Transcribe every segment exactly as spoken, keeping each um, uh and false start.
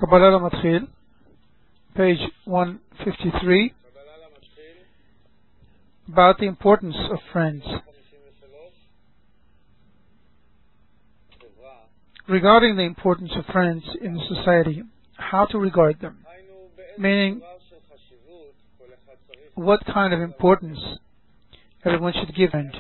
Kabbalah Lamatchil, page one fifty-three, about the importance of friends. Regarding the importance of friends in society, how to regard them, meaning what kind of importance everyone should give friend.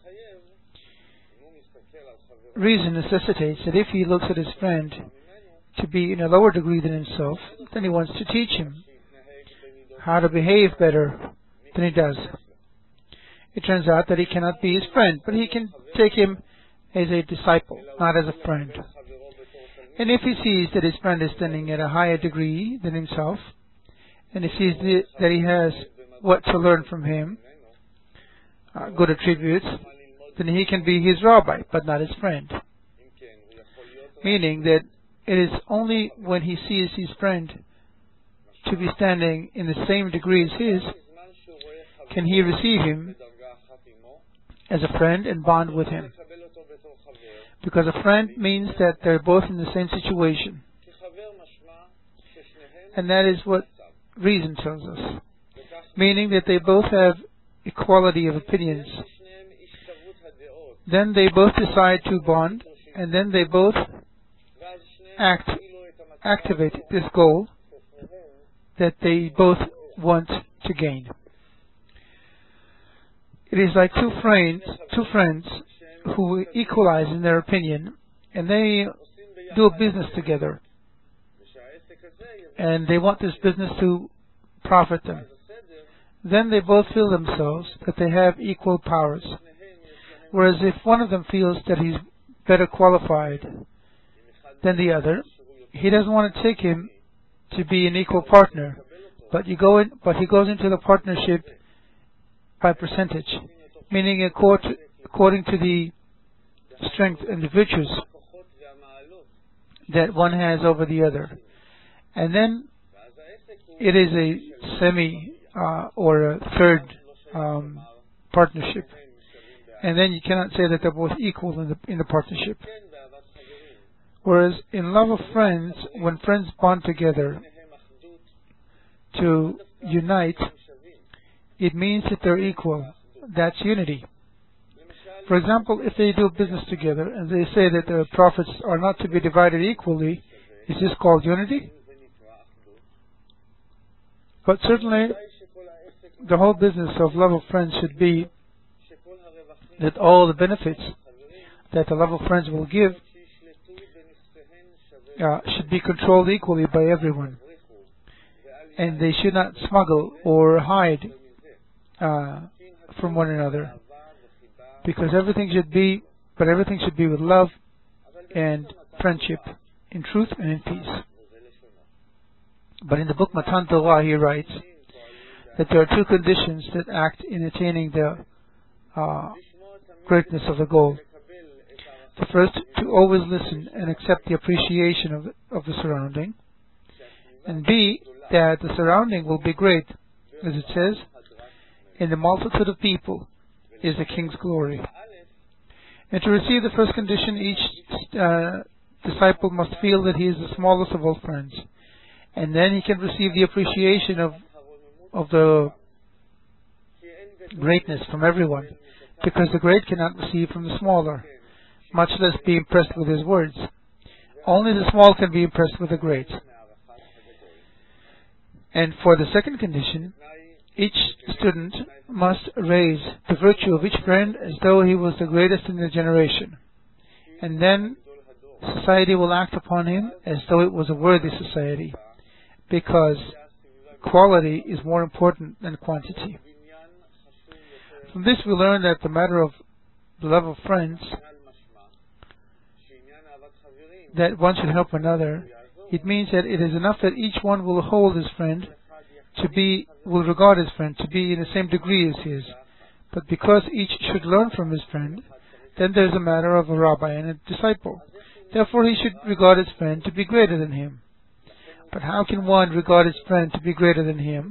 Reason necessitates that if he looks at his friend to be in a lower degree than himself, then he wants to teach him how to behave better than he does. It turns out that he cannot be his friend, but he can take him as a disciple, not as a friend. And if he sees that his friend is standing at a higher degree than himself, and he sees the, that he has what to learn from him, uh, good attributes, then he can be his rabbi, but not his friend. Meaning that it is only when he sees his friend to be standing in the same degree as his, can he receive him as a friend and bond with him. Because a friend means that they're both in the same situation. And that is what reason tells us. Meaning that they both have equality of opinions. Then they both decide to bond, and then they both act, activate this goal that they both want to gain. It is like two friends, two friends who equalize in their opinion, and they do a business together, and they want this business to profit them. Then they both feel themselves that they have equal powers. Whereas if one of them feels that he's better qualified than the other, he doesn't want to take him to be an equal partner, but you go in, but he goes into the partnership by percentage, meaning according to the strength and the virtues that one has over the other. And then it is a semi uh, or a third um, partnership. And then you cannot say that they're both equal in the, in the partnership. Whereas in love of friends, when friends bond together to unite, it means that they're equal. That's unity. For example, if they do business together and they say that the profits are not to be divided equally, is this called unity? But certainly, the whole business of love of friends should be that all the benefits that the love of friends will give uh, should be controlled equally by everyone. And they should not smuggle or hide uh, from one another. Because everything should be, but everything should be with love and friendship, in truth and in peace. But in the book Matan Torah he writes that there are two conditions that act in attaining the uh, greatness of the goal. The first, to always listen and accept the appreciation of, of the surrounding. And B, that the surrounding will be great. As it says, in the multitude of people is the king's glory. And to receive the first condition, each uh, disciple must feel that he is the smallest of all friends. And then he can receive the appreciation of, of the greatness from everyone. Because the great cannot receive from the smaller, much less be impressed with his words. Only the small can be impressed with the great. And for the second condition, each student must raise the virtue of each friend as though he was the greatest in the generation. And then society will act upon him as though it was a worthy society, because quality is more important than quantity. From this we learn that the matter of the love of friends, that one should help another, it means that it is enough that each one will hold his friend to be, will regard his friend to be in the same degree as his. But because each should learn from his friend, then there is a matter of a rabbi and a disciple. Therefore he should regard his friend to be greater than him. But how can one regard his friend to be greater than him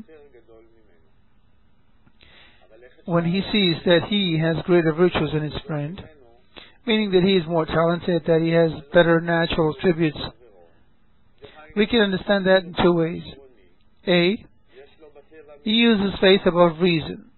when he sees that he has greater virtues than his friend, meaning that he is more talented, that he has better natural attributes, We can understand that in two ways. A, he uses faith above reason.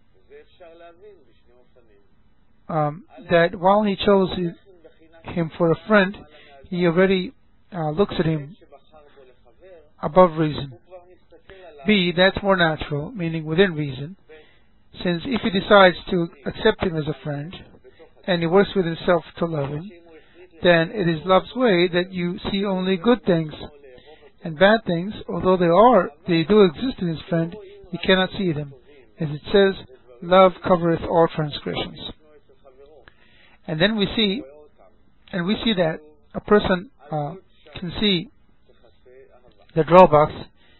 Um, that while he chose him for a friend, he already uh, looks at him above reason. B, that's more natural, meaning within reason, since if he decides to accept him as a friend, and he works with himself to love him, then it is love's way that you see only good things, and bad things, although they are, they do exist in his friend, you cannot see them. As it says, love covereth all transgressions. And then we see, and we see that a person uh, can see the drawbacks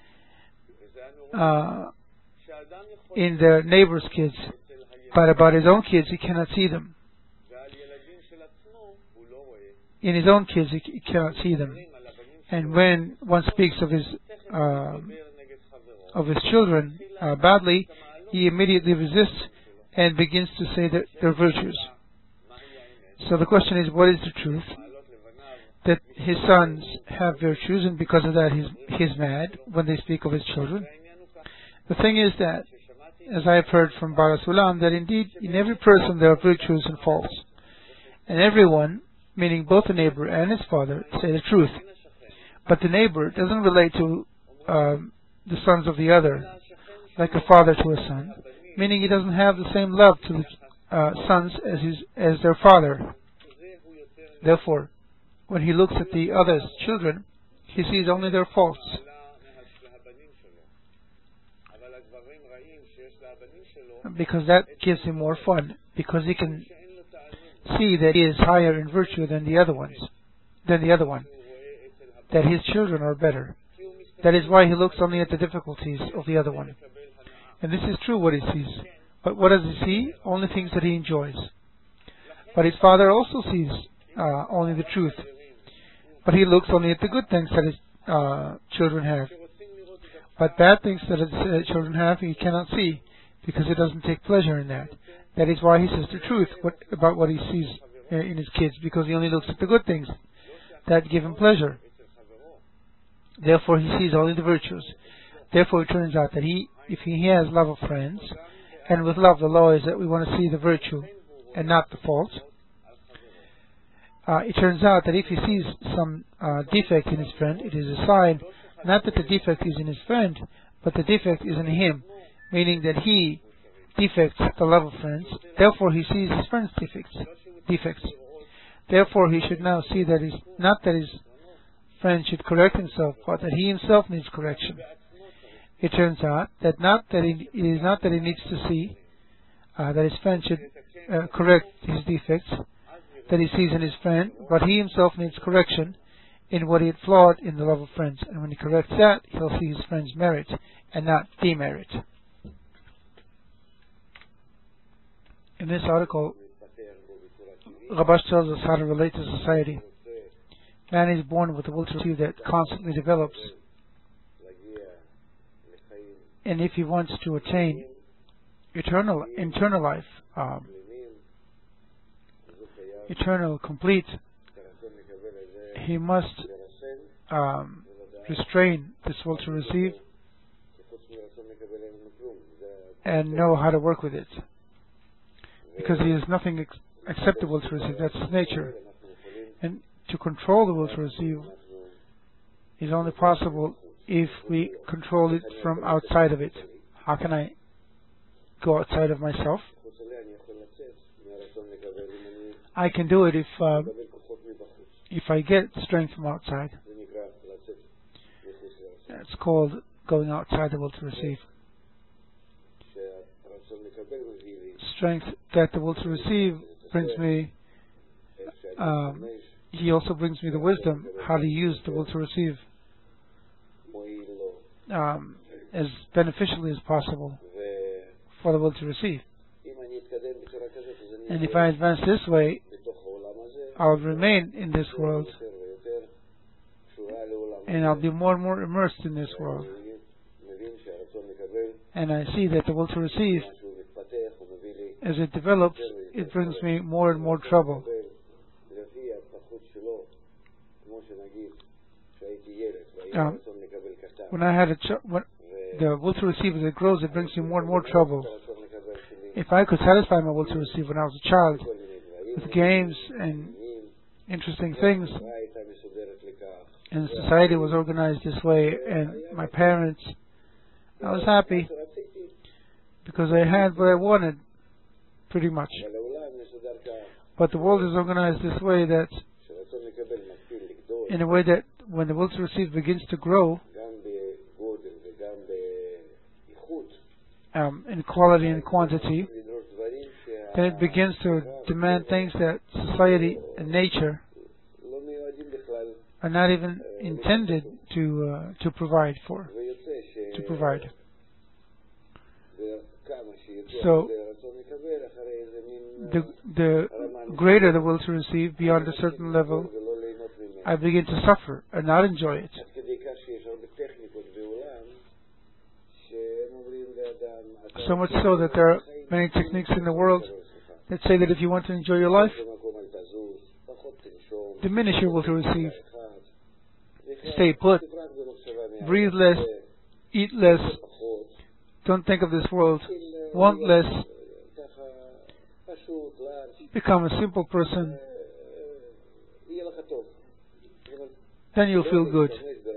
uh, in their neighbor's kids, but about his own kids he cannot see them. In his own kids he, he cannot see them. And when one speaks of his uh, of his children uh, badly, he immediately resists and begins to say that they're virtues. So the question is, what is the truth? That his sons have virtues, and because of that he's, he's mad when they speak of his children. The thing is that, as I have heard from Bara Sulam, that indeed in every person there are virtues and faults. And everyone, meaning both the neighbor and his father, say the truth. But the neighbor doesn't relate to um, the sons of the other, like a father to a son, meaning he doesn't have the same love to the uh, sons as his, as their father. Therefore, when he looks at the other's children, he sees only their faults. Because that gives him more fun, because he can see that he is higher in virtue than the other ones, than the other one, that his children are better. That is why he looks only at the difficulties of the other one. And this is true what he sees. But what does he see? Only things that he enjoys. But his father also sees uh, only the truth. But he looks only at the good things that his uh, children have. But bad things that his uh, children have, he cannot see, because he doesn't take pleasure in that. That is why he says the truth what, about what he sees uh, in his kids, because he only looks at the good things that give him pleasure. Therefore he sees only the virtues. Therefore it turns out that he, if he has love of friends, and with love the law is that we want to see the virtue and not the fault, uh, it turns out that if he sees some uh, defect in his friend, it is a sign not that the defect is in his friend, but the defect is in him, meaning that he defects the love of friends. Therefore he sees his friend's defects. defects. Therefore he should now see that his, not that his friend should correct himself, but that he himself needs correction. It turns out that not that he, it is not that he needs to see uh, that his friend should uh, correct his defects that he sees in his friend, but he himself needs correction in what he had flawed in the love of friends. And when he corrects that, he'll see his friend's merit and not demerit. In this article, Rabash tells us how to relate to society. Man is born with a will to receive that constantly develops. And if he wants to attain eternal, eternal life, um, eternal, complete, he must um, restrain this will to receive and know how to work with it. Because he has nothing ex- acceptable to receive, that's his nature. And to control the will to receive is only possible if we control it from outside of it. How can I go outside of myself? I can do it if uh, if I get strength from outside. It's called going outside the will to receive. Strength that the will to receive brings me, um, he also brings me the wisdom how to use the will to receive um, as beneficially as possible for the will to receive. And if I advance this way, I'll remain in this world and I'll be more and more immersed in this world. And I see that the will to receive, as it develops, it brings me more and more trouble. Um, when I had a ch- when the will to receive, as it grows, it brings me more and more trouble. If I could satisfy my will to receive when I was a child with games and interesting things, and society was organized this way, and my parents, I was happy because I had what I wanted, pretty much. But the world is organized this way, that in a way that when the will to receive begins to grow, um, in quality and quantity, then it begins to demand things that society and nature are not even intended to uh, to provide for, to provide. So the the greater the will to receive beyond a certain level, I begin to suffer and not enjoy it. So much so that there are many techniques in the world that say that if you want to enjoy your life, diminish your will to receive. Stay put. Breathe less. Eat less. Don't think of this world. Want less. Become a simple person. Then you'll feel good.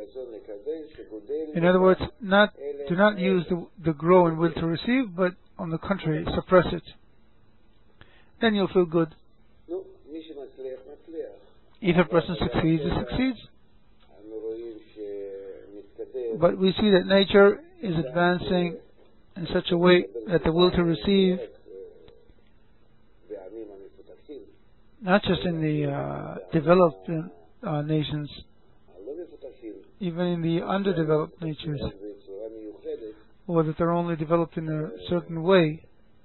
In other words, not do not use the, the grow and will to receive, but on the contrary, suppress it. Then you'll feel good. If a person succeeds, he succeeds. But we see that nature is advancing in such a way that the will to receive, not just in the uh, developed uh, nations, even in the underdeveloped natures, or that they're only developed in a certain way,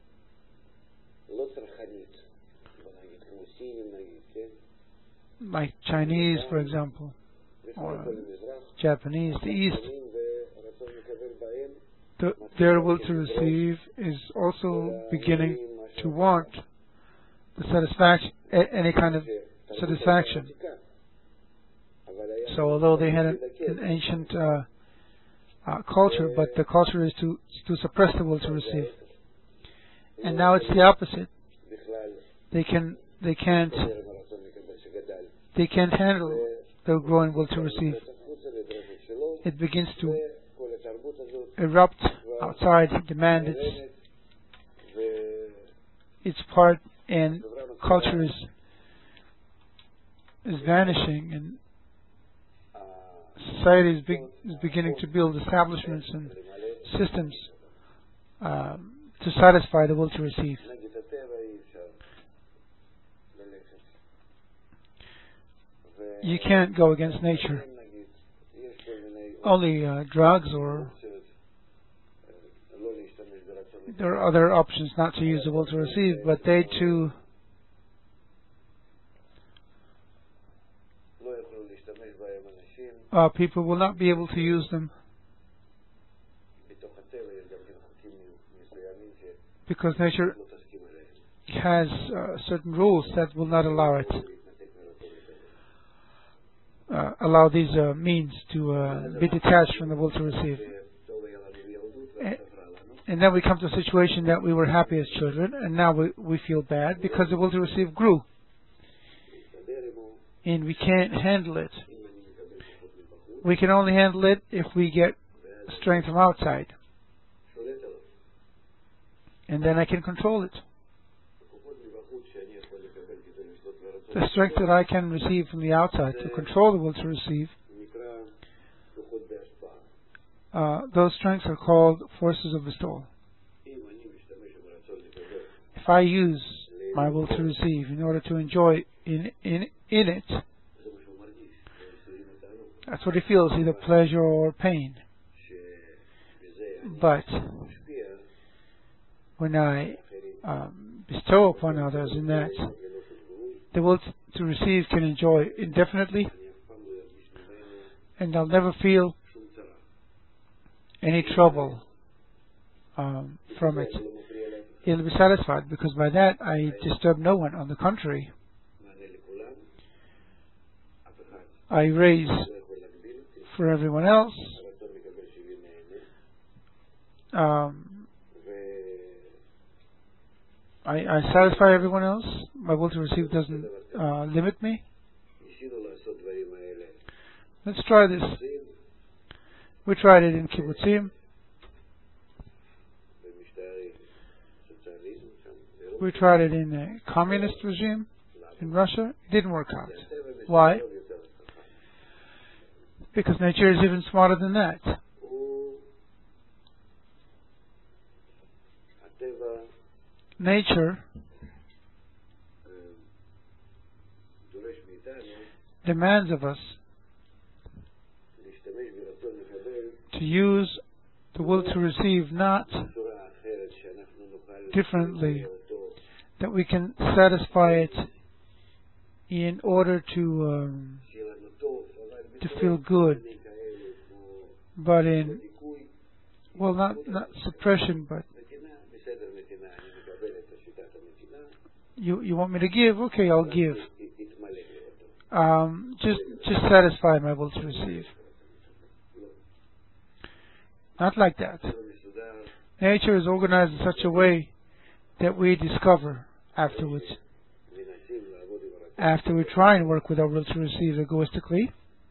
like Chinese, for example, or Japanese, the East, the, their will to receive is also beginning to want the satisfaction, any kind of satisfaction. So although they had an, an ancient uh, uh, culture, but the culture is to to suppress the will to receive. And now it's the opposite. They can they can't they can't handle the growing will to receive. It begins to erupt outside, demand its its part, and culture is is vanishing, and society is, big, is beginning to build establishments and systems um, to satisfy the will to receive. You can't go against nature. Only uh, drugs, or there are other options not to use the will to receive, but they too uh, people will not be able to use them because nature has uh, certain rules that will not allow it. Uh, allow these uh, means to uh, be detached from the will to receive. And, and then we come to a situation that we were happy as children, and now we, we feel bad because the will to receive grew. And we can't handle it. We can only handle it if we get strength from outside. And then I can control it. The strength that I can receive from the outside to control the will to receive, uh, those strengths are called forces of bestowal. If I use my will to receive in order to enjoy in in in it, that's what it feels, either pleasure or pain. But when I um, bestow upon others in that, the will to receive can enjoy indefinitely, and I'll never feel any trouble um, from it. It'll be satisfied, because by that I disturb no one. On the contrary, I raise for everyone else. Um, I, I satisfy everyone else. My will to receive doesn't uh, limit me. Let's try this. We tried it in kibbutzim. We tried it in a communist regime in Russia. It didn't work out. Why? Because nature is even smarter than that. Nature demands of us to use the will to receive not differently, that we can satisfy it in order to um, to feel good, but in, well, not, not suppression, but you you want me to give? Okay, I'll give. Um, just just satisfy my will to receive. Not like that. Nature is organized in such a way that we discover afterwards. After we try and work with our will to receive egoistically,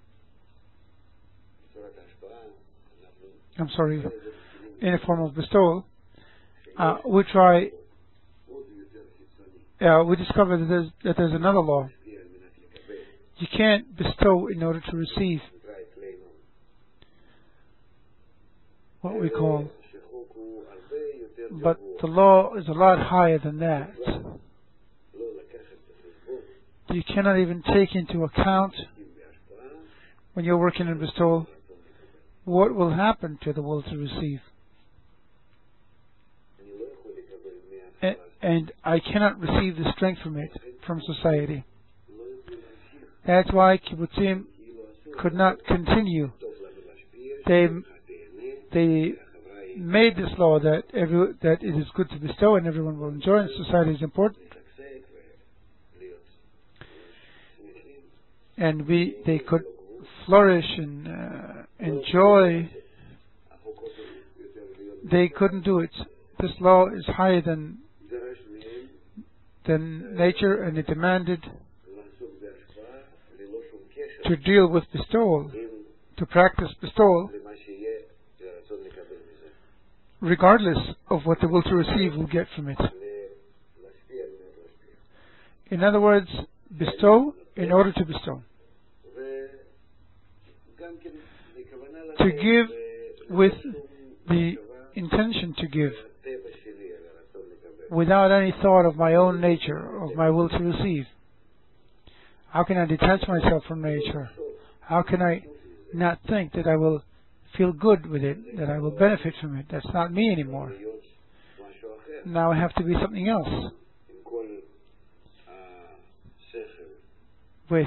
I'm sorry, in a form of bestowal, uh, we try, uh, we discover that there's, that there's another law. You can't bestow in order to receive. What we call, but the law is a lot higher than that. You cannot even take into account, when you're working in bestowal, what will happen to the will to receive. And, and I cannot receive the strength from it, from society. That's why kibbutzim could not continue. They they made this law that every, that it is good to bestow and everyone will enjoy, and society is important. And we they could flourish and uh, enjoy. They couldn't do it. This law is higher than than nature, and it demanded to deal with bestowal, to practice bestowal, regardless of what the will to receive will get from it. In other words, bestow in order to bestow. To give with the intention to give, without any thought of my own nature, of my will to receive. How can I detach myself from nature? How can I not think that I will feel good with it, that I will benefit from it? That's not me anymore. Now I have to be something else. With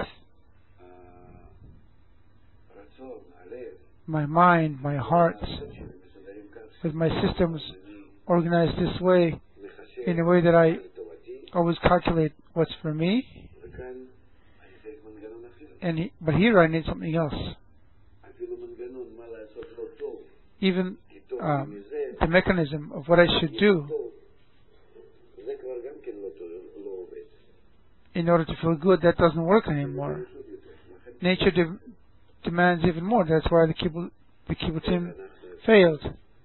my mind, my heart, with my systems organized this way, in a way that I always calculate what's for me. And he, but here I need something else. Even um, the mechanism of what I should do in order to feel good, that doesn't work anymore. Nature de- demands even more. That's why the kibbutz, the kibbutzim failed.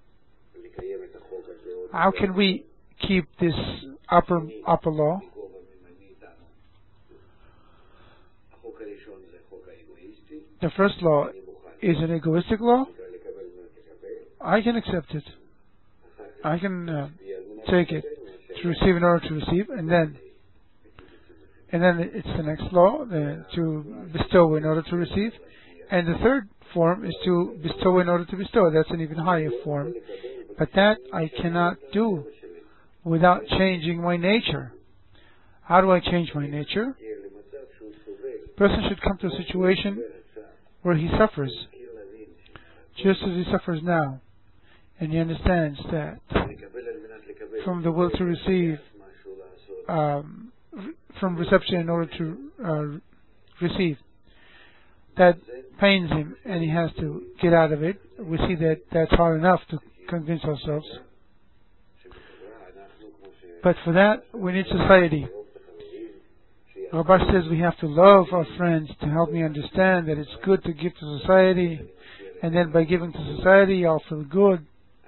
How can we keep this upper upper law? The first law is an egoistic law. I can accept it. I can uh, take it to receive in order to receive, and then and then it's the next law uh, to bestow in order to receive, and the third form is to bestow in order to bestow. That's an even higher form, but that I cannot do without changing my nature. How do I change my nature? A person should come to a situation where he suffers, just as he suffers now, and he understands that from the will to receive, um, from reception in order to uh, receive, that pains him and he has to get out of it, we see that that's hard enough to convince ourselves. But for that, we need society. Rabash says we have to love our friends to help me understand that it's good to give to society, and then by giving to society, I'll feel good.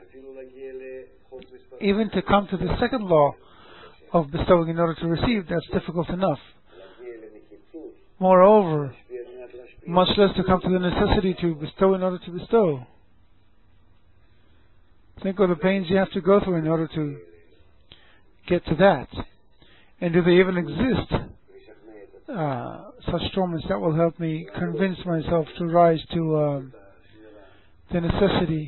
Even to come to the second law of bestowing in order to receive, that's difficult enough. Moreover, much less to come to the necessity to bestow in order to bestow. Think of the pains you have to go through in order to get to that. And do they even exist? Uh, such torments that will help me convince myself to rise to um, the necessity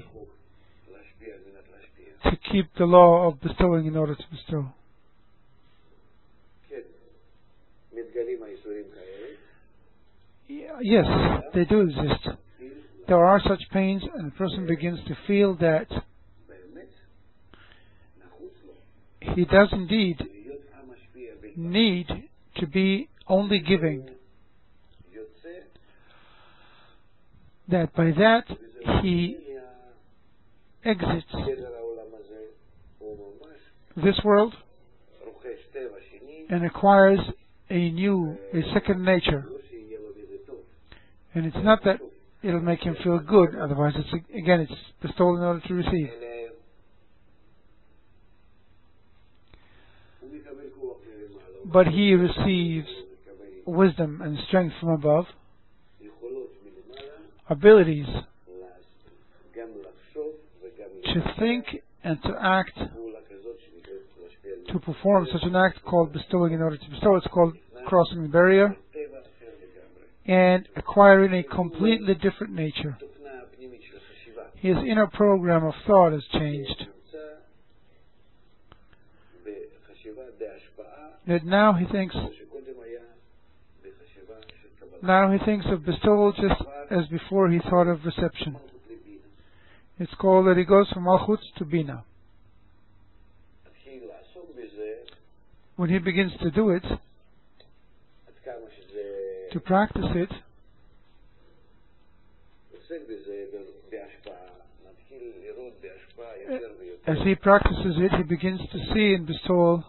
to keep the law of bestowing in order to bestow. Yes, they do exist. There are such pains, and a person begins to feel that he does indeed need to be only giving. That by that he exits this world and acquires a new, a second nature. And it's not that it'll make him feel good, otherwise it's, again, it's bestowed in order to receive. But he receives wisdom and strength from above, abilities to think and to act, to perform such an act called bestowing in order to bestow. It's called crossing the barrier and acquiring a completely different nature. His inner program of thought has changed. That now he thinks now he thinks of bestowal just as before he thought of reception. It's called that he goes from Malchut to Bina. When he begins to do it, to practice it, as he practices it, he begins to see in bestowal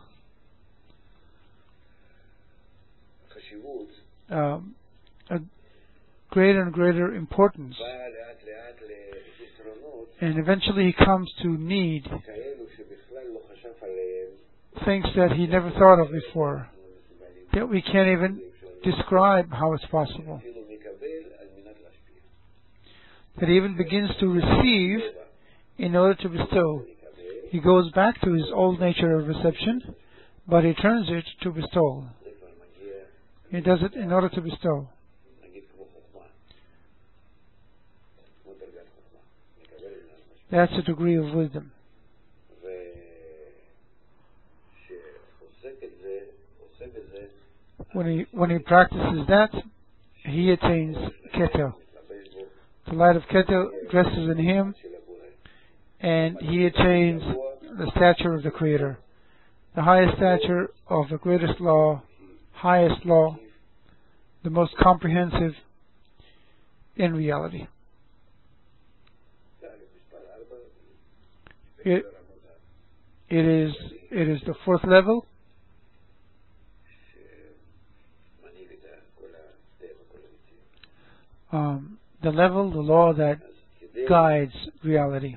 um, a greater and greater importance. And eventually he comes to need things that he never thought of before, that we can't even describe how it's possible. That he even begins to receive in order to bestow. He goes back to his old nature of reception, but he turns it to bestow. He does it in order to bestow. That's a degree of wisdom. When he when he practices that, he attains Keter. The light of Keter dresses in him, and he attains the stature of the Creator, the highest stature of the greatest law, highest law, the most comprehensive in reality. It, it is it is the fourth level. Um, the level, the law that guides reality.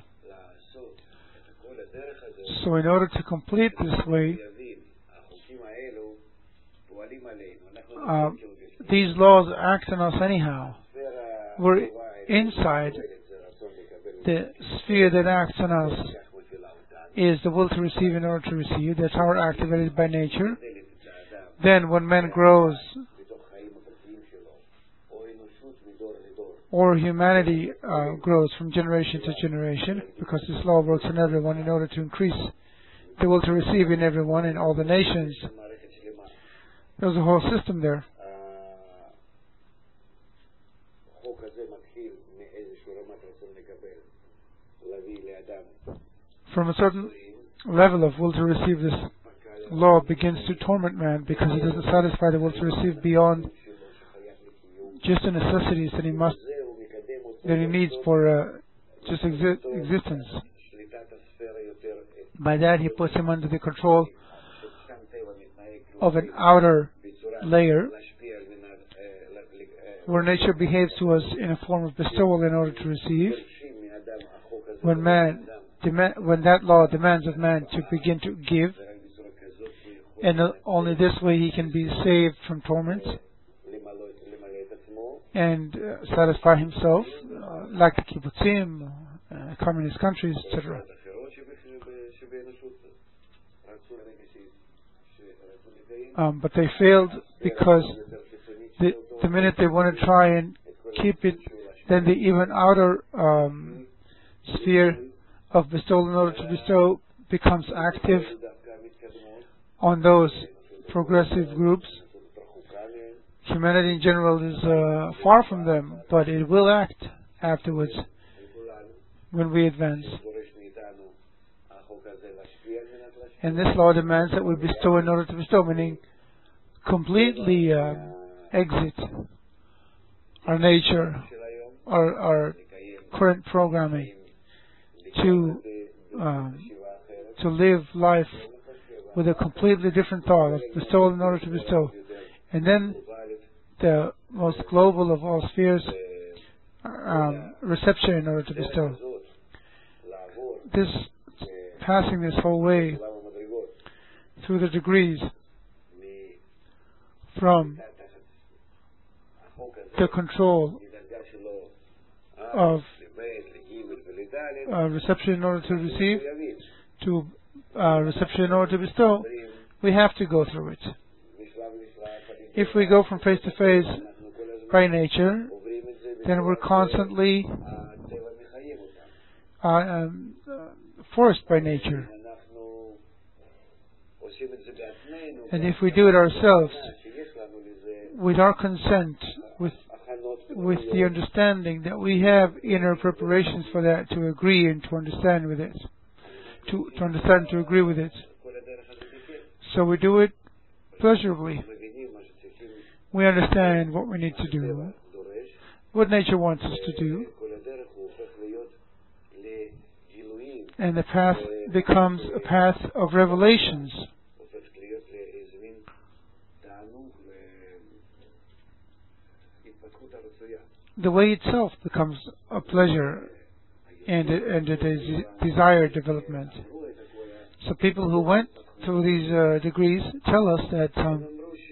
So in order to complete this way, uh, these laws act on us anyhow. We're inside the sphere that acts on us is the will to receive in order to receive. That's how we're activated by nature. Then when man grows, or humanity uh, grows from generation to generation, because this law works in everyone in order to increase the will to receive in everyone, in all the nations. There's a whole system there. From a certain level of will to receive, this law begins to torment man because he doesn't satisfy the will to receive beyond just the necessities that he must that he needs for uh, just exi- existence. By that, he puts him under the control of an outer layer where nature behaves to us in a form of bestowal in order to receive. When man, dema- when that law demands of man to begin to give, and only this way he can be saved from torment and uh, satisfy himself, uh, like the kibbutzim, uh, communist countries, et cetera. Um, but they failed because the, the minute they want to try and keep it, then the even outer um, sphere of bestowal in order to bestow becomes active on those progressive groups. Humanity in general is uh, far from them, but it will act afterwards when we advance. And this law demands that we bestow in order to bestow, meaning completely uh, exit our nature, our, our current programming, to um, to live life with a completely different thought of bestowal in order to bestow. And then the most global of all spheres, um, reception in order to bestow. This, passing this whole way through the degrees from the control of uh, reception in order to receive to uh, reception in order to bestow, we have to go through it. If we go from face to face by nature, then we're constantly uh, um, uh, forced by nature. And if we do it ourselves, with our consent, with with the understanding that we have inner preparations for that, to agree and to understand with it, to, to understand, to agree with it. So we do it pleasurably. We understand what we need to do, what nature wants us to do, and the path becomes a path of revelations. The way itself becomes a pleasure and a, and a des- desired development. So people who went through these uh, degrees tell us that um,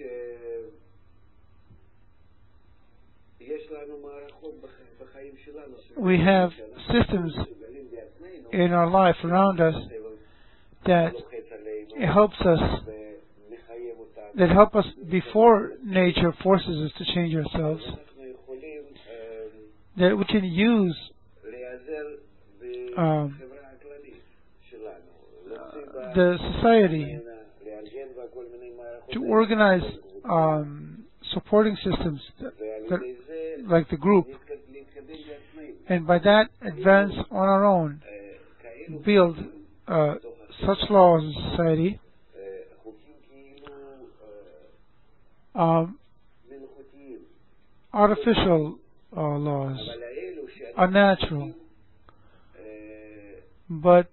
we have systems in our life around us that it helps us, that help us before nature forces us to change ourselves, that we can use um, the society to organize um, supporting systems that, that, like the group, and by that advance on our own, build uh, such laws in society um, artificial uh, laws, unnatural, but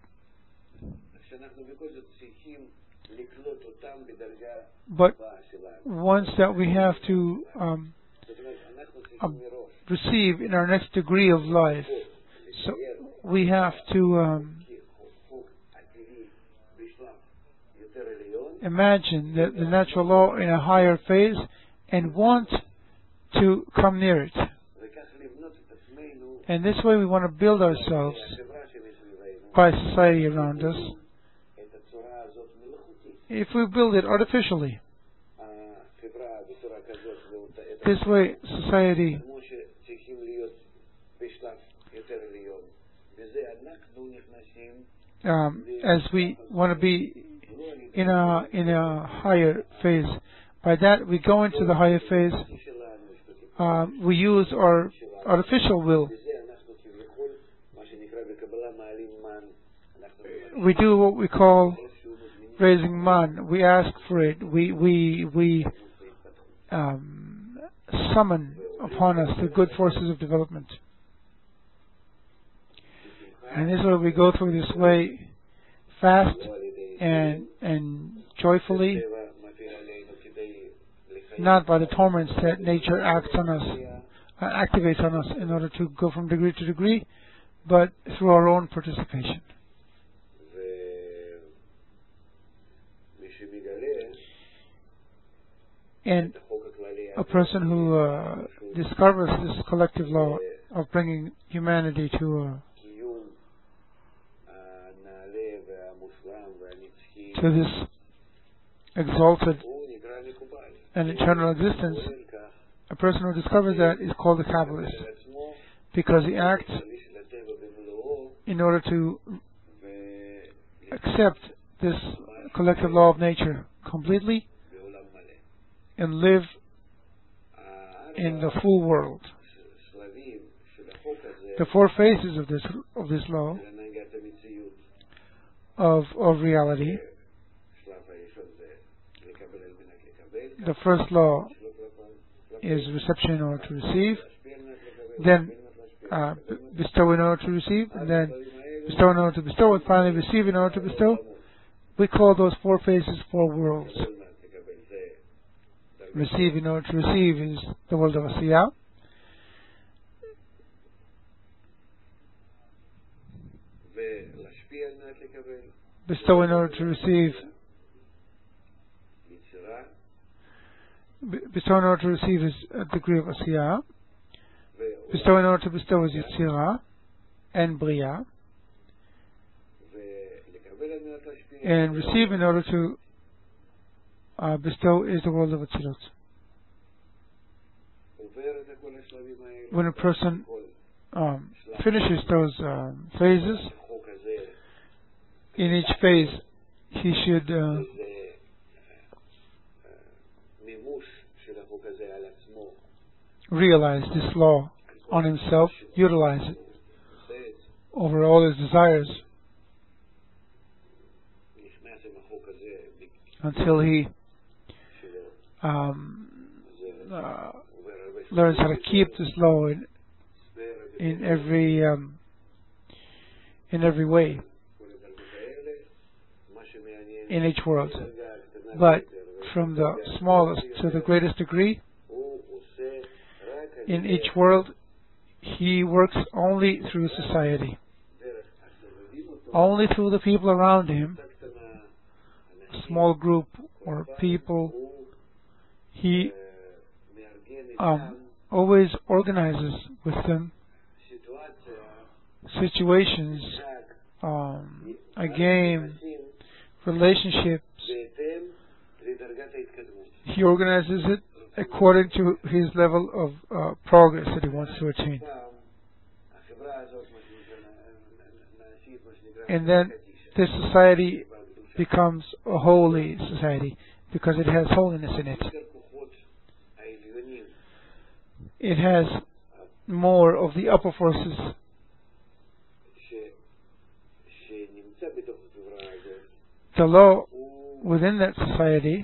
but ones that we have to um, uh, receive in our next degree of life. So we have to um, imagine the, the natural law in a higher phase and want to come near it. And this way we want to build ourselves by society around us. If we build it artificially, this way society um, as we want to be in a in a higher phase. By that we go into the higher phase. Uh, we use our artificial will. We do what we call raising man. We ask for it. We we we um, summon upon us the good forces of development. And this way we go through this way fast and and joyfully, not by the torments that nature acts on us, uh, activates on us in order to go from degree to degree, but through our own participation. And a person who uh, discovers this collective law of bringing humanity to uh, to this exalted and eternal existence, a person who discovers that is called a Kabbalist, because he acts in order to accept this collective law of nature completely and live in the full world. The four phases of this of this law of of reality. The first law is reception in order to receive, then uh, bestow in order to receive, and then bestow in order to bestow, and finally receive in order to bestow. We call those four phases four worlds. Receive in order to receive is the world of Asiyah. Bestow in order to receive. Bestow in order to receive is a degree of Asiyah. Bestow in order to bestow is Yetzirah and Bria. And receive in order to uh, bestow is the world of Atzilut. When a person um, finishes those um, phases, in each phase he should uh, realize this law on himself, utilize it over all his desires until he um, uh, learns how to keep this law in, in every um, in every way in each world. But from the smallest to the greatest degree, in each world, he works only through society, only through the people around him, a small group or people. He um, always organizes with them situations, um, a game, relationships. He organizes it according to his level of uh, progress that he wants to attain. And then this society becomes a holy society because it has holiness in it. It has more of the upper forces the law within that society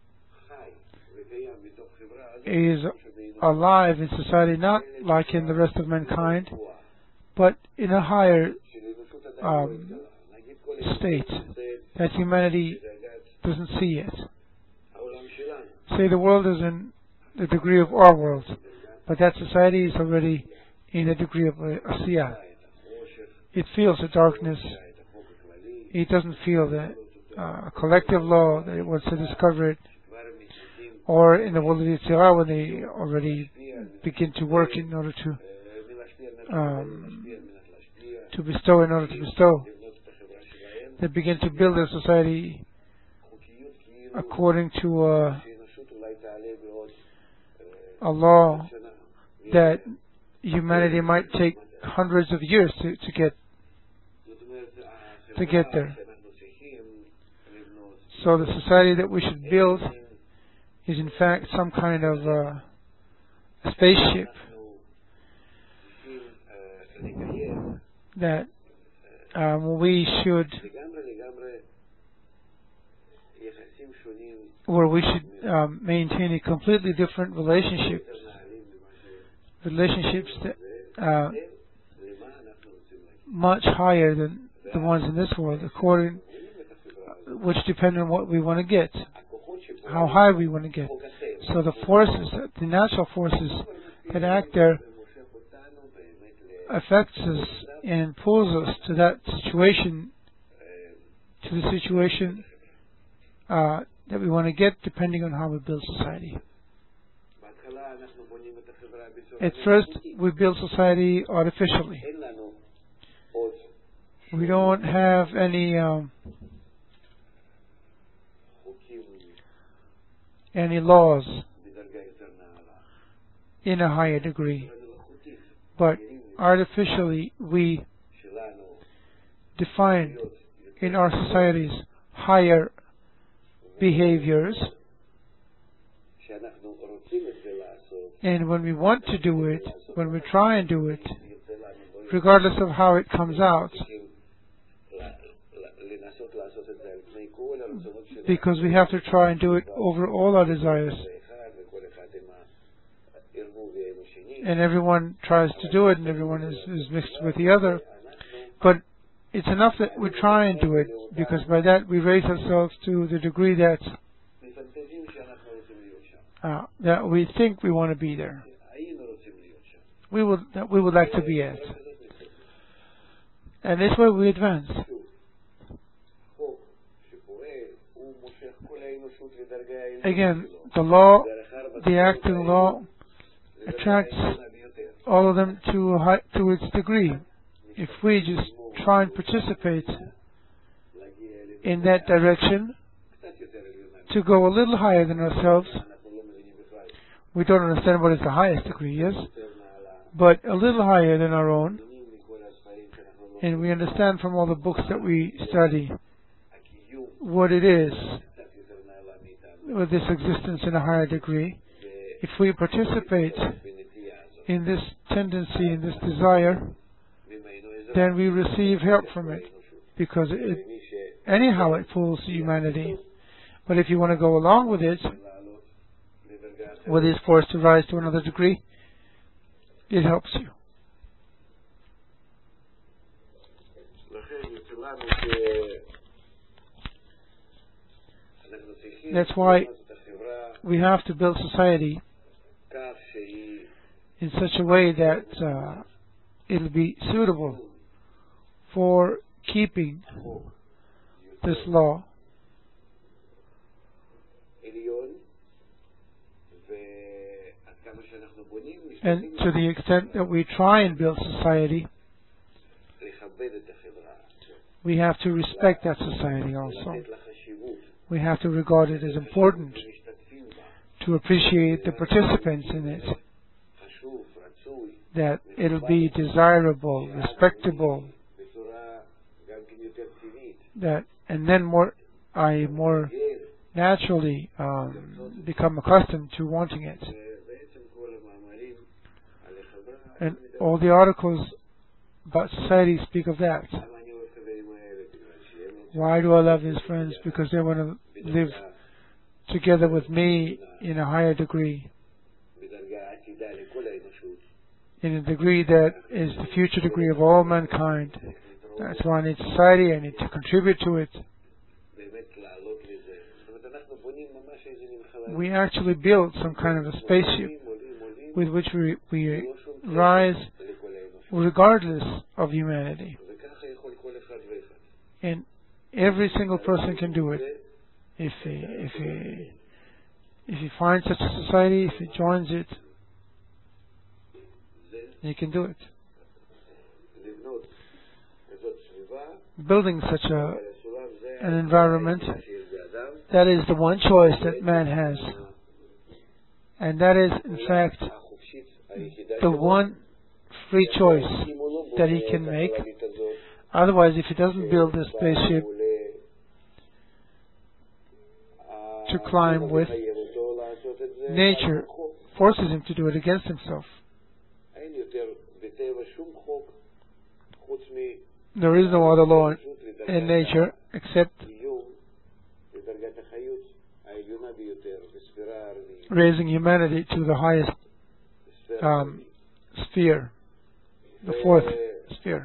is alive in society, not like in the rest of mankind, but in a higher um, state that humanity doesn't see yet. Say the world is in the degree of our world, but that society is already in the degree of Asiyah. It feels the darkness. It doesn't feel the uh, collective law that it wants to discover it. Or in the world of Yetzirah, when they already begin to work in order to um, to bestow in order to bestow, they begin to build their society according to uh, a law that humanity might take hundreds of years to, to get to get there. So the society that we should build is in fact some kind of uh, a spaceship that um, we should, where we should um, maintain a completely different relationship, relationships that uh, much higher than the ones in this world, according, which depend on what we want to get, how high we want to get. So the forces, the natural forces that act there, affects us and pulls us to that situation, to the situation uh, that we want to get, depending on how we build society. At first, we build society artificially. We don't have any um, any laws in a higher degree, but artificially we define in our societies higher behaviors, and when we want to do it, when we try and do it, regardless of how it comes out, because we have to try and do it over all our desires, and everyone tries to do it, and everyone is, is mixed with the other, but it's enough that we try and do it, because by that we raise ourselves to the degree that uh, that we think we want to be there. We would that we would like to be at, and this way we advance. Again, the law, the acting law, attracts all of them to a high, to its degree. If we just try and participate in that direction, to go a little higher than ourselves, we don't understand what is the highest degree, yes, but a little higher than our own, and we understand from all the books that we study what it is with this existence in a higher degree. If we participate in this tendency, in this desire, then we receive help from it, because it, anyhow it fools humanity. But if you want to go along with it, with this force to rise to another degree, it helps you. That's why we have to build society in such a way that uh, it'll be suitable for keeping this law. And to the extent that we try and build society, we have to respect that society also. We have to regard it as important, to appreciate the participants in it, that it'll be desirable, respectable, that, and then more, I more naturally um, become accustomed to wanting it. And all the articles about society speak of that. Why do I love these friends? Because they want to live together with me in a higher degree, in a degree that is the future degree of all mankind. That's why I need society, I need to contribute to it. We actually build some kind of a spaceship with which we, we rise regardless of humanity. And every single person can do it if he, if he, if he finds such a society, if he joins it, he can do it. Building such a an environment, that is the one choice that man has, and that is in fact the one free choice that he can make. Otherwise, if he doesn't build this spaceship to climb with, nature forces him to do it against himself. There is no other law in nature except raising humanity to the highest um, sphere, the fourth sphere.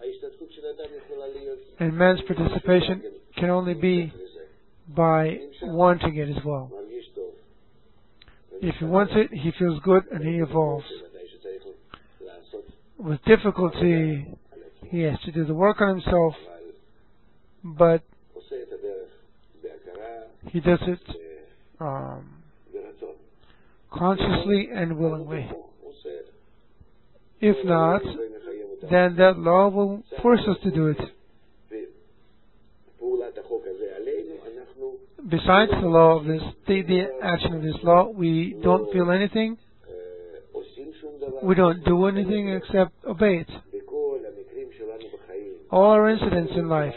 And man's participation can only be by wanting it as well. If he wants it, he feels good and he evolves. With difficulty, he has to do the work on himself, but he does it um, consciously and willingly. If not, then that law will force us to do it. Besides the law of this, the, the action of this law, we don't feel anything. We don't do anything except obey it. All our incidents in life,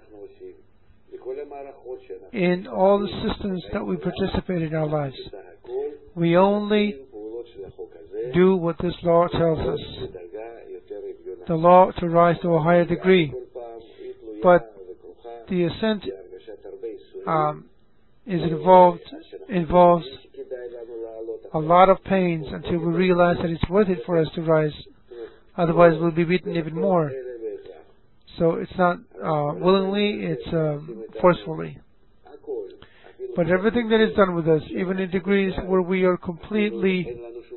in all the systems that we participate in our lives, we only do what this law tells us. The law to rise to a higher degree. But the ascent um, is involved involves a lot of pains until we realize that it's worth it for us to rise. Otherwise, we'll be beaten even more. So it's not uh, willingly; it's um, forcefully. But everything that is done with us, even in degrees where we are completely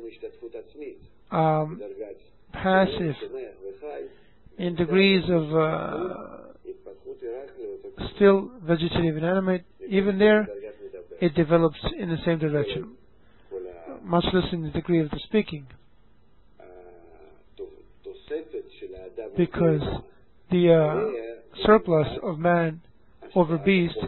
um, passive, in degrees of uh, still vegetative and animate, even there, it develops in the same direction, much less in the degree of the speaking. Because the uh, surplus of man over beast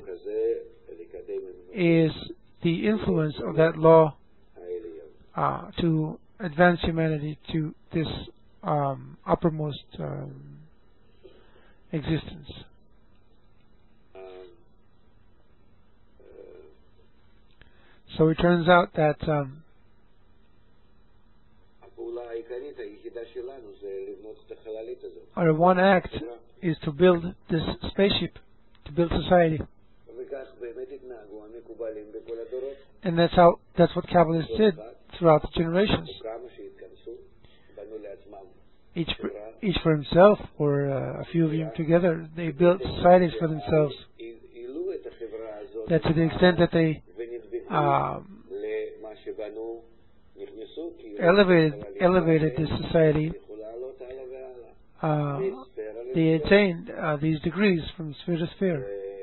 is the influence of that law uh, to advance humanity to this um, uppermost um, existence. So it turns out that um, our one act is to build this spaceship, to build society. And that's how that's what Kabbalists did throughout the generations. Each for, each for himself, or uh, a few of them together, they built societies for themselves. That to the extent that they um, elevated elevated this society, uh, they attained uh, these degrees from sphere to sphere.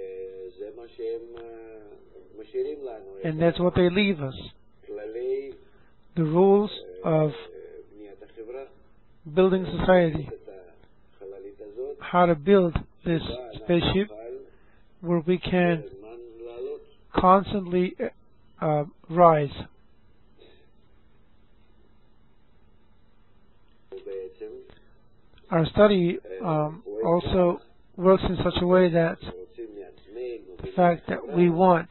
And that's what they leave us. The rules of building society. How to build this spaceship where we can constantly uh, rise. Our study um, also works in such a way that the fact that we want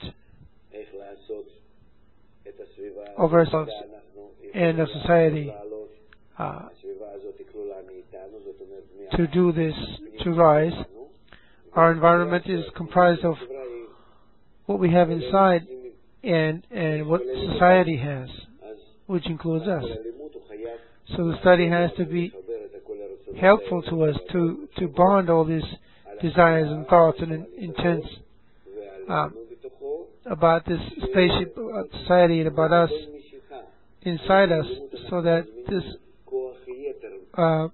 of ourselves and of society uh, to do this, to rise. Our environment is comprised of what we have inside and and what society has, which includes us. So the study has to be helpful to us to, to bond all these desires and thoughts and in, intents um, about this spaceship about society and about us inside us, so that this uh,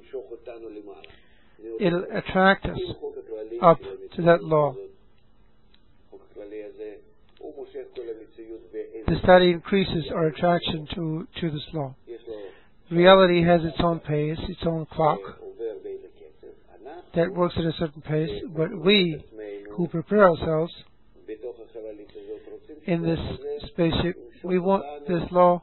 it'll attract us up to that law. The study increases our attraction to, to this law. Reality has its own pace, its own clock that works at a certain pace, but we who prepare ourselves in this spaceship, we want this law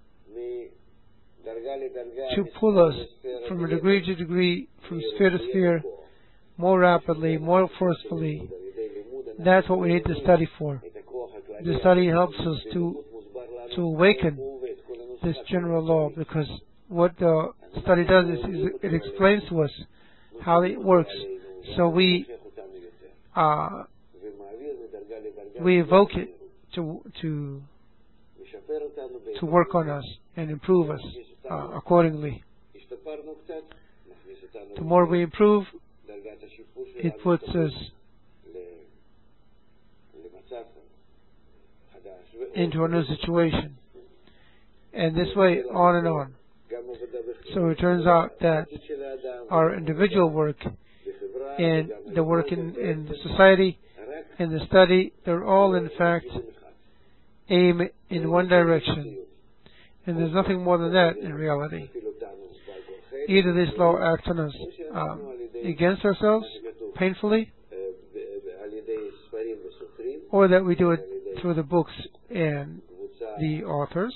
to pull us from a degree to degree, from sphere to sphere, more rapidly, more forcefully. That's what we need to study for. The study helps us to to awaken this general law, because what the study does is, is it explains to us how it works. So we uh, we evoke it to to to work on us and improve us uh, accordingly. The more we improve, it puts us into a new situation. And this way, on and on. So it turns out that our individual work and the work in, in the society and the study, they're all in fact aim in one direction. And there's nothing more than that in reality. Either this law acts on us um, against ourselves, painfully, or that we do it through the books and the authors.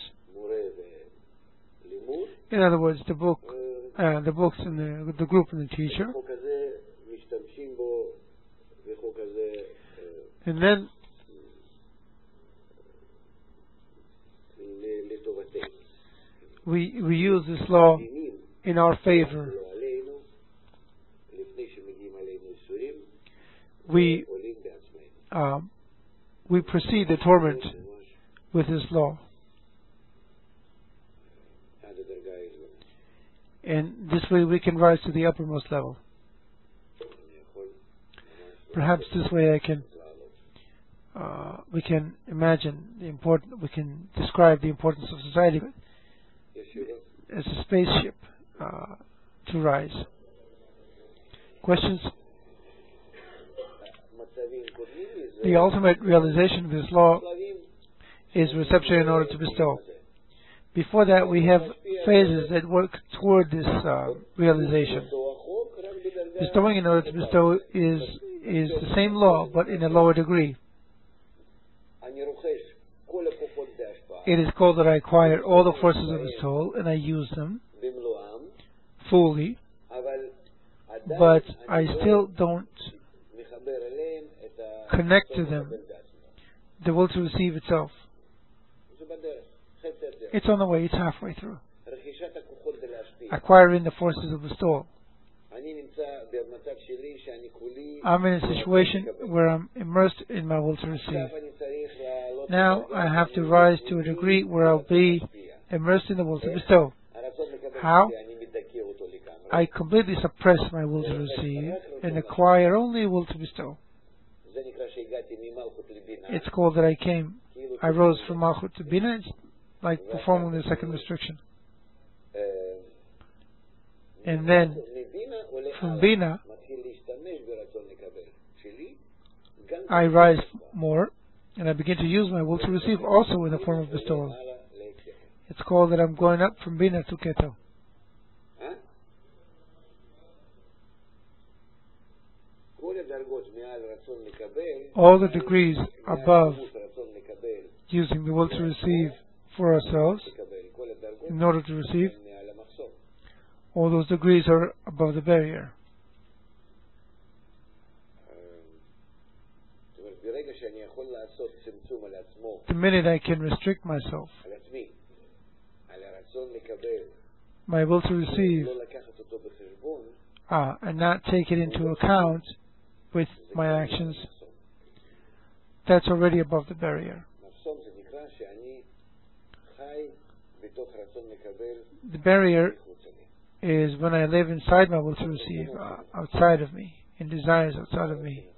In other words, the book, uh, the books and the, the group and the teacher. And then we we use this law in our favor. We um, we precede the torment with this law. And this way we can rise to the uppermost level. Perhaps this way I can uh, we can imagine the important we can describe the importance of society as a spaceship uh, to rise. Questions? The ultimate realization of this law is reception in order to bestow. Before that, we have phases that work toward this uh, realization. Bestowing in order to bestow is is the same law, but in a lower degree. It is called that I acquire all the forces of the soul and I use them fully, but I still don't connect to them the will to receive itself. It's on the way, it's halfway through. Acquiring the forces of bestowal. I'm in a situation where I'm immersed in my will to receive. Now I have to rise to a degree where I'll be immersed in the will to bestow. How? I completely suppress my will to receive and acquire only will to bestow. It's called that I came, I rose from Malchut to Bina. It's like performing the second restriction. And then from Bina, I rise more and I begin to use my will to receive also in the form of bestowal. It's called that I'm going up from Bina to Keter. All the degrees above using the will to receive for ourselves in order to receive, all those degrees are above the barrier. The minute I can restrict myself, my will to receive, ah, and not take it into account with my actions, that's already above the barrier. The barrier is when I live inside my will to receive, uh, outside of me, in desires outside of me.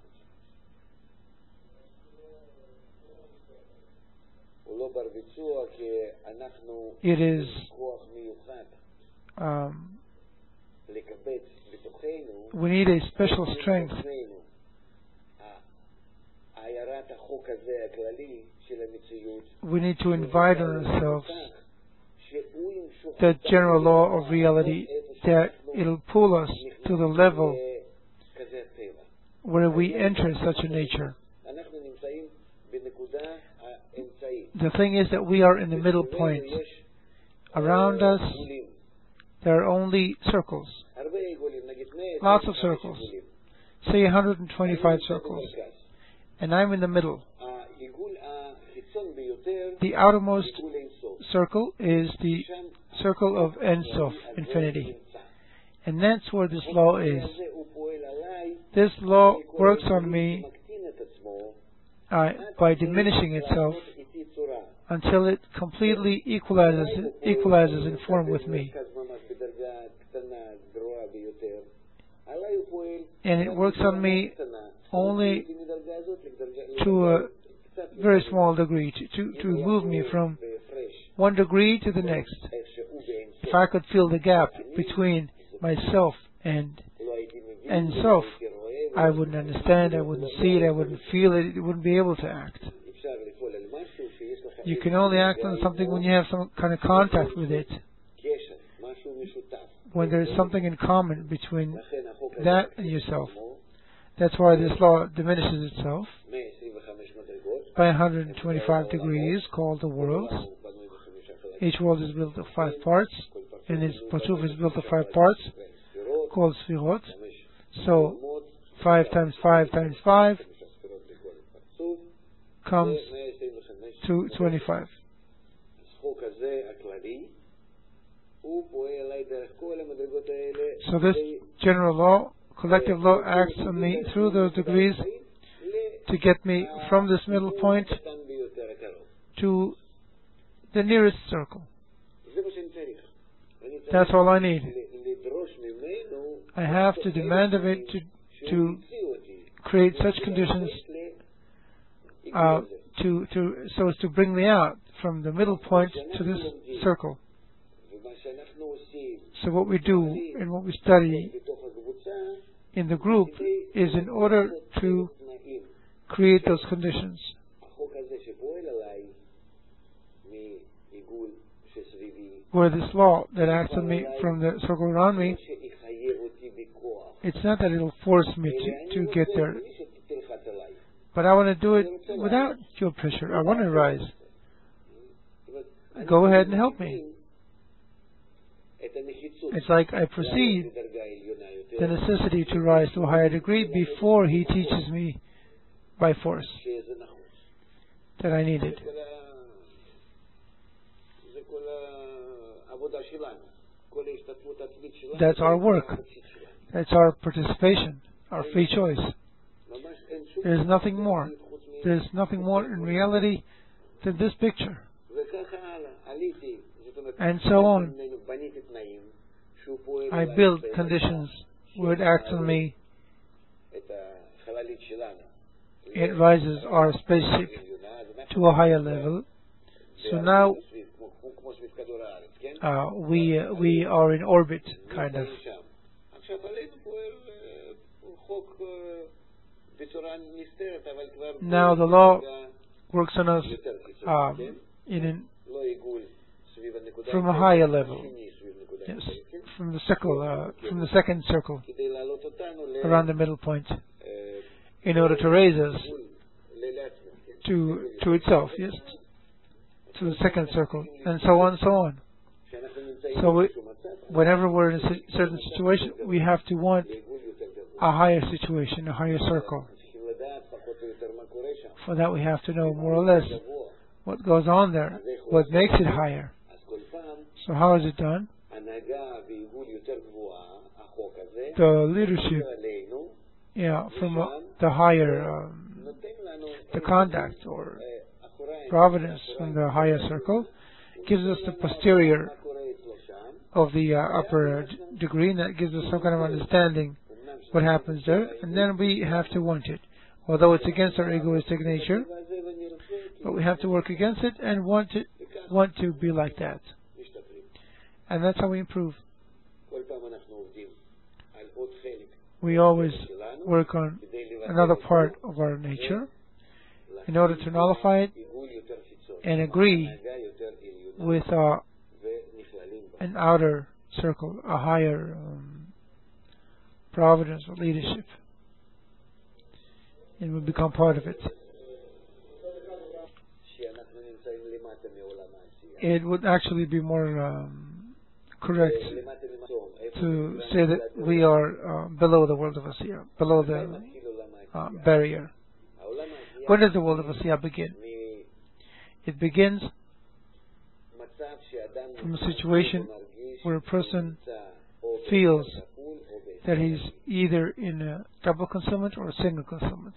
It is um, we need a special strength we need to invite on ourselves the general law of reality that it'll pull us to the level where we enter such a nature. The thing is that we are in the middle point. Around us there are only circles. Lots of circles. Say one hundred twenty-five circles. And I'm in the middle. The outermost circle is the circle of Ein Sof, infinity. And that's where this law is. This law works on me uh, by diminishing itself until it completely equalizes, equalizes in form with me. and it works on me only to a very small degree, to, to, to move me from one degree to the next. If I could feel the gap between myself and and self, I wouldn't understand, I wouldn't see it, I wouldn't feel it, it wouldn't be able to act. You can only act on something when you have some kind of contact with it, when there's something in common between that and yourself. That's why this law diminishes itself by one hundred twenty-five degrees, called the worlds. Each world is built of five parts, and its Partuf is built of five parts, called Sfirot. So, five times five times five comes to twenty-five. So this general law, collective law, acts on me through those degrees to get me from this middle point to the nearest circle. That's all I need. I have to demand of it to, to create such conditions uh, to, to, so as to bring me out from the middle point to this circle. So what we do and what we study in the group is in order to create those conditions. Where this law that acts on me from the circle around me, it's not that it'll force me to, to get there, but I want to do it without your pressure. I want to rise. Go ahead and help me. It's like I perceive the necessity to rise to a higher degree before he teaches me by force that I need it. That's our work. That's our participation, our free choice. There's nothing more. There's nothing more in reality than this picture. And so on. I build conditions where it acts on me. It rises our spaceship to a higher level. So now uh, we uh, we are in orbit, kind of. Now the law works on us um, in an, from a higher level. Yes, from the circle, uh, from the second circle, around the middle point, in order to raise us to to itself. Yes, to the second circle, and so on, so on. So we, whenever we're in a certain situation, we have to want a higher situation, a higher circle. For that, we have to know more or less what goes on there, what makes it higher. So how is it done? The leadership, yeah, from uh, the higher, um, the conduct or providence from the higher circle gives us the posterior of the uh, upper d- degree, and that gives us some kind of understanding what happens there, and then we have to want it, although it's against our egoistic nature, but we have to work against it and want it, want to be like that, and that's how we improve. We always work on another part of our nature in order to nullify it and agree with uh, an outer circle, a higher um, providence or leadership, and we become part of it. It would actually be more um, correct to say that we are uh, below the world of Asiya, below the uh, barrier. When does the world of Asiya begin? It begins from a situation where a person feels that he's either in a double concealment or a single concealment,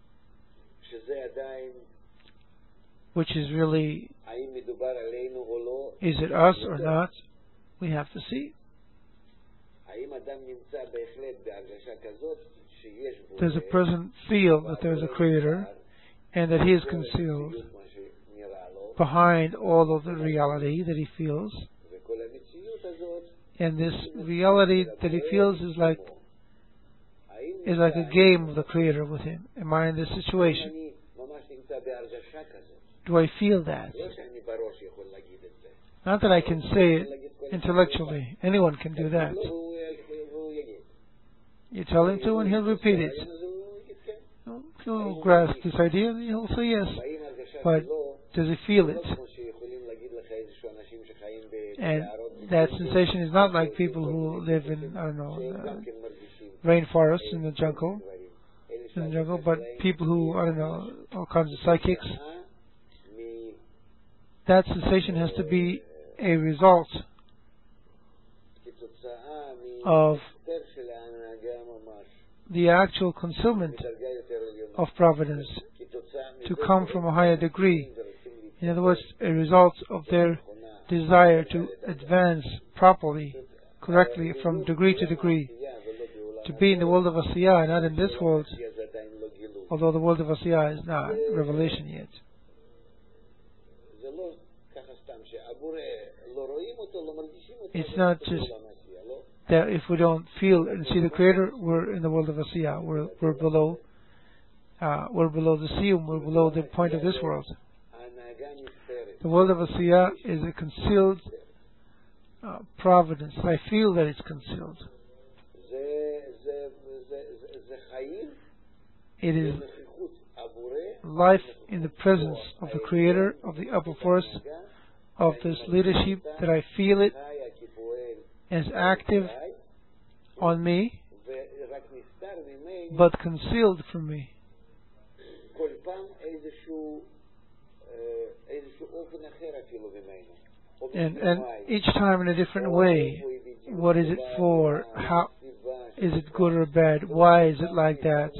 which is really, is it us or not? We have to see. Does a person feel that there is a creator and that he is concealed behind all of the reality that he feels? And this reality that he feels is like is like a game of the creator with him. Am I in this situation? Do I feel that? Not that I can say it intellectually. Anyone can do that. You tell him to and he'll repeat it. He'll grasp this idea and he'll say yes. But does he feel it? And that sensation is not like people who live in, I don't know, uh, rainforests in the jungle, in the jungle, but people who, I don't know, all kinds of psychics. That sensation has to be a result of the actual concealment of providence to come from a higher degree. In other words, a result of their desire to advance properly, correctly, from degree to degree, to be in the world of Asiyah, not in this world, although the world of Asiyah is not revelation yet. It's not just that if we don't feel and see the Creator, we're in the world of Asiyah. We're, we're below, uh, we're below the Siyum, we're below the point of this world. The world of Asiyah is a concealed uh, providence. I feel that it's concealed. It is life in the presence of the Creator, of the upper force, of this leadership, that I feel it as active on me, but concealed from me. And, and each time in a different way. What is it for? How is it good or bad? Why is it like that?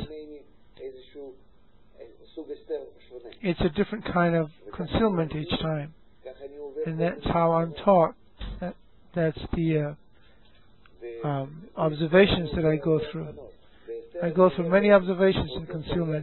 It's a different kind of concealment each time. And that's how I'm taught. That, that's the uh, um, observations that I go through. I go through many observations in concealment.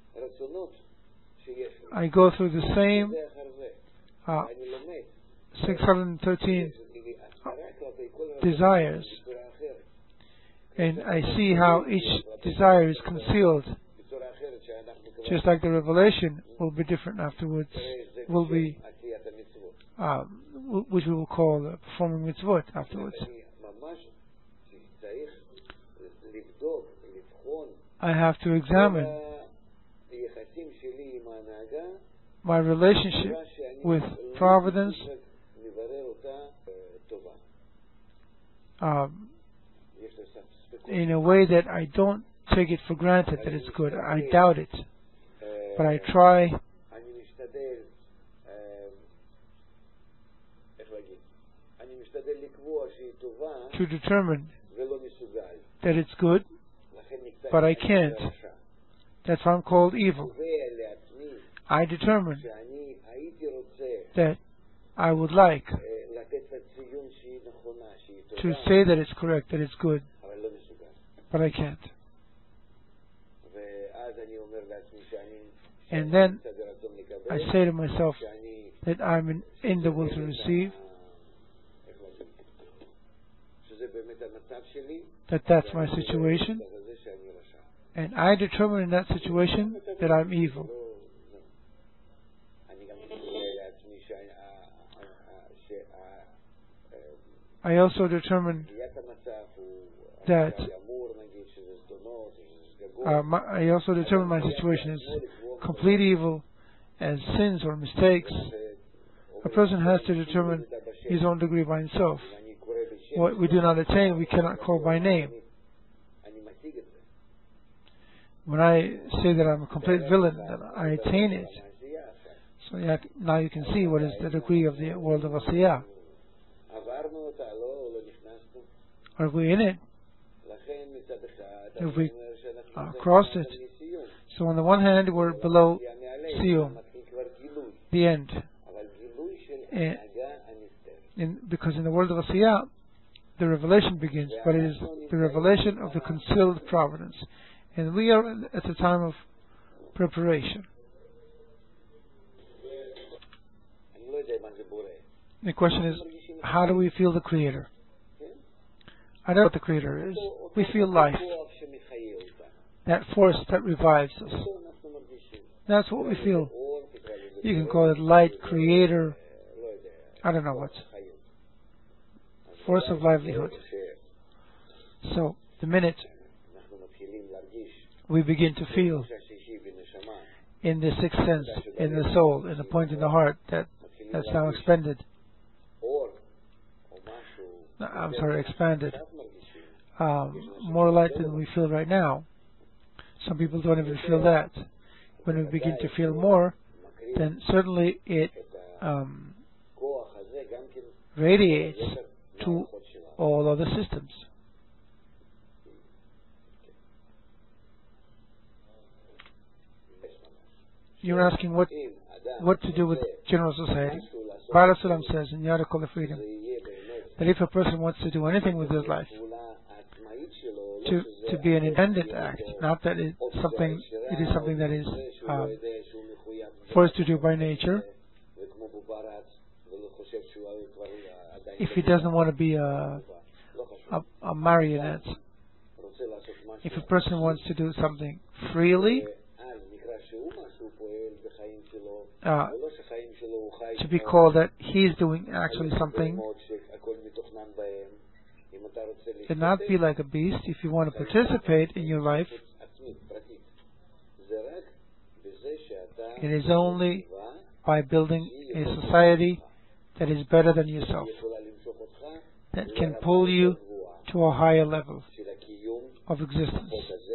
I go through the same uh, six hundred thirteen desires, and I see how each desire is concealed. Just like the revelation will be different afterwards, will be um, which we will call uh, performing mitzvot afterwards. I have to examine my relationship with providence um, in a way that I don't take it for granted that it's good. I doubt it. But I try to determine that it's good, but I can't. That's why I'm called evil. I determine that I would like to say that it's correct, that it's good, but I can't. And then I say to myself that I'm in, in the will to receive, that that's my situation, and I determine in that situation that I'm evil. I also determine that uh, my, I also determine my situation as complete evil, as sins or mistakes. A person has to determine his own degree by himself. What we do not attain, we cannot call by name. When I say that I'm a complete villain, that I attain it. So yeah, now you can see what is the degree of the world of Asiyah. Are we in it? If we uh, crossed it. So on the one hand, we're below Siyum, the end. And in, because in the world of Asiyah, the revelation begins, but it is the revelation of the concealed providence. And we are at the time of preparation. The question is, how do we feel the Creator? I know what the Creator is. We feel life. That force that revives us. That's what we feel. You can call it light, Creator, I don't know what. Force of livelihood. So, the minute we begin to feel in the sixth sense, in the soul, in the point in the heart that that's now expanded, I'm sorry, expanded, um, more light than we feel right now. Some people don't even feel that. When we begin to feel more, then certainly it um, radiates to all other systems. You're asking what what to do with general society. Bala Sulam says in the article of freedom that if a person wants to do anything with his life, to to be an independent act, not that it's something it is something that is um, forced to do by nature. If he doesn't want to be a, a, a marionette, if a person wants to do something freely, uh, to be called that he's doing actually something, and not be like a beast. If you want to participate in your life, it is only by building a society that is better than yourself, that can pull you to a higher level of existence,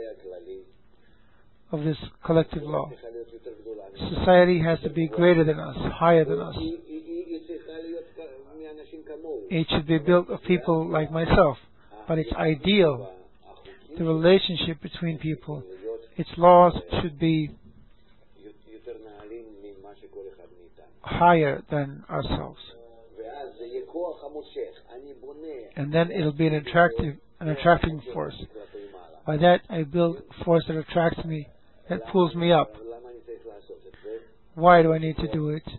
of this collective law. Society has to be greater than us, higher than us. It should be built of people like myself, but it's ideal. The relationship between people, its laws should be higher than ourselves. And then it'll be an attractive, an attracting force. By that I build a force that attracts me, that pulls me up. Why do I need to do it?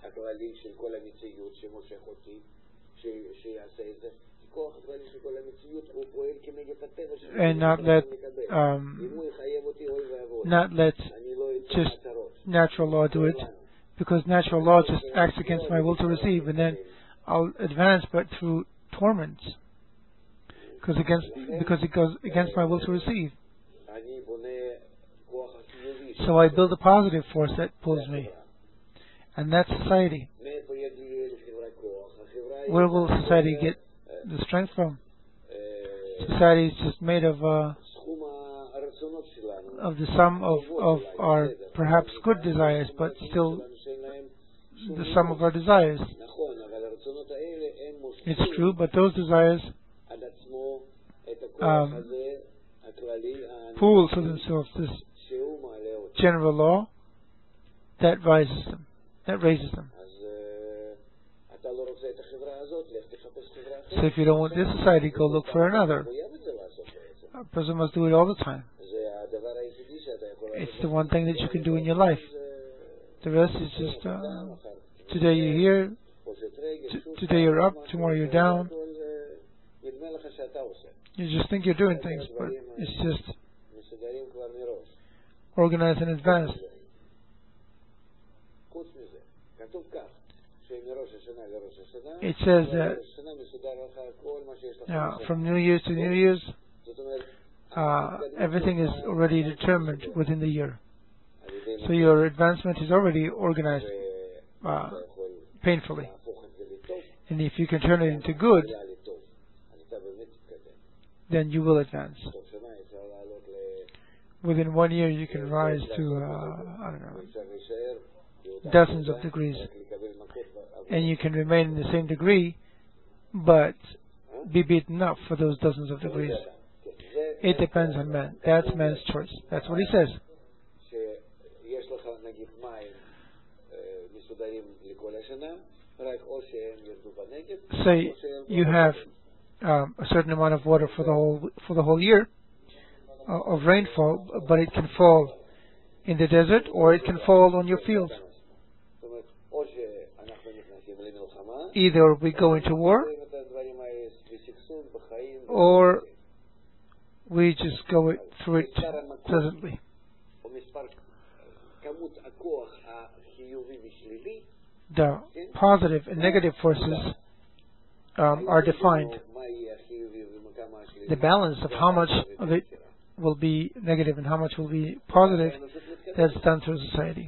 And not let um, not let just natural law do it, because natural law just acts against my will to receive, and then I'll advance, but through torments, because against because it goes against my will to receive. So I build a positive force that pulls me, and that's society. Where will society get the strength from? Society is just made of uh, of the sum of, of our perhaps good desires, but still the sum of our desires. It's true, but those desires um, pull to themselves this general law that rises them, that raises them. So if you don't want this society, go look for another. A person must do it all the time. It's the one thing that you can do in your life. The rest is just, uh, today you're here, t- today you're up, tomorrow you're down. You just think you're doing things, but it's just organized in advance. It says that uh, from New Year's to New Year's, uh, everything is already determined within the year. So your advancement is already organized uh, painfully. And if you can turn it into good, then you will advance. Within one year you can rise to, uh, I don't know, dozens of degrees. And you can remain in the same degree, but be beaten up for those dozens of degrees. It depends on man. That's man's choice. That's what he says. Say you have um, a certain amount of water for the whole for the whole year uh, of rainfall, but it can fall in the desert or it can fall on your field. Either we go into war or we just go it, through it pleasantly. The positive and negative forces um, are defined. The balance of how much of it will be negative and how much will be positive, that's done through society.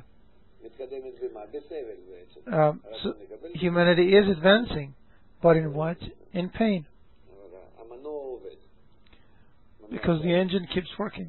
Um, so humanity is advancing, but in what? In pain. Because the engine keeps working.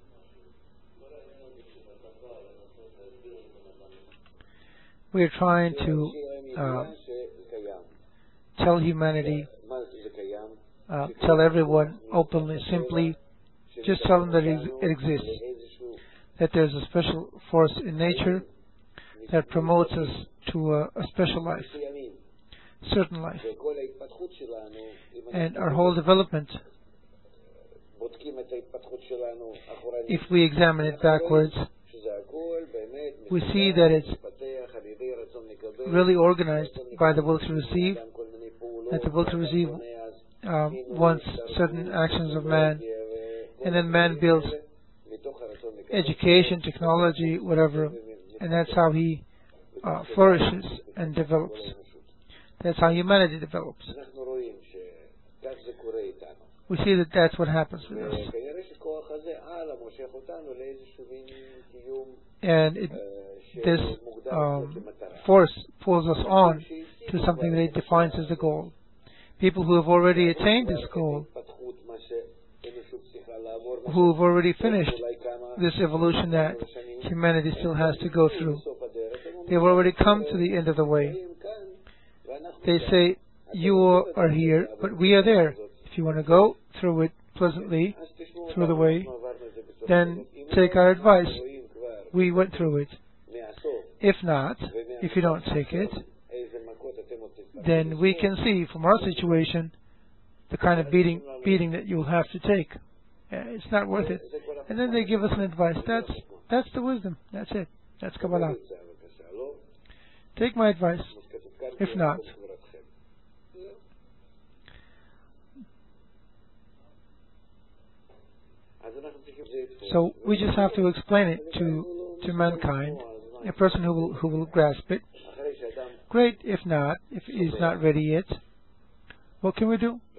We are trying to uh, tell humanity, uh, tell everyone openly, simply, just tell them that it exists, that there's a special force in nature that promotes us to a, a special life, certain life. And our whole development, if we examine it backwards, we see that it's really organized by the will to receive, that the will to receive um, wants certain actions of man, and then man builds education, technology, whatever, and that's how he uh, flourishes and develops. That's how humanity develops. We see that that's what happens with us. And it, this um, force pulls us on to something that it defines as a goal. People who have already attained this goal, who have already finished this evolution that humanity still has to go through, they've already come to the end of the way. They say, you are here, but we are there. If you want to go through it pleasantly, through the way, then take our advice. We went through it. If not, if you don't take it, then we can see from our situation the kind of beating beating that you'll have to take. It's not worth it. And then they give us an advice. That's that's the wisdom. That's it. That's Kabbalah. Take my advice. If not, so we just have to explain it to to mankind, a person who will who will grasp it. Great. If not, if he's not ready yet, what can we do?